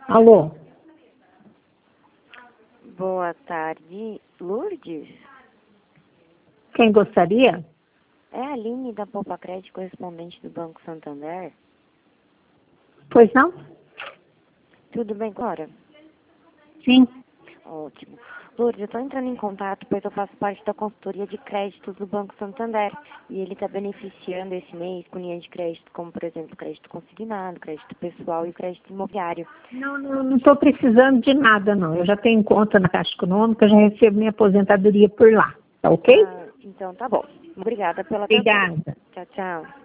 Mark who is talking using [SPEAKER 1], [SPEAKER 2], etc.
[SPEAKER 1] Alô?
[SPEAKER 2] Boa tarde, Lourdes?
[SPEAKER 1] Quem gostaria?
[SPEAKER 2] É a Aline da Poupa Crédito, correspondente do Banco Santander.
[SPEAKER 1] Pois não?
[SPEAKER 2] Tudo bem, Cora?
[SPEAKER 1] Sim.
[SPEAKER 2] Ótimo. Lourdes, eu estou entrando em contato pois eu faço parte da consultoria de créditos do Banco Santander. E ele está beneficiando esse mês com linhas de crédito, como, por exemplo, crédito consignado, crédito pessoal e crédito imobiliário.
[SPEAKER 1] Não estou precisando de nada, não. Eu já tenho conta na Caixa Econômica, já recebo minha aposentadoria por lá. Tá ok?
[SPEAKER 2] Então tá bom. Obrigada pela atenção.
[SPEAKER 1] Obrigada.
[SPEAKER 2] Tchau, tchau.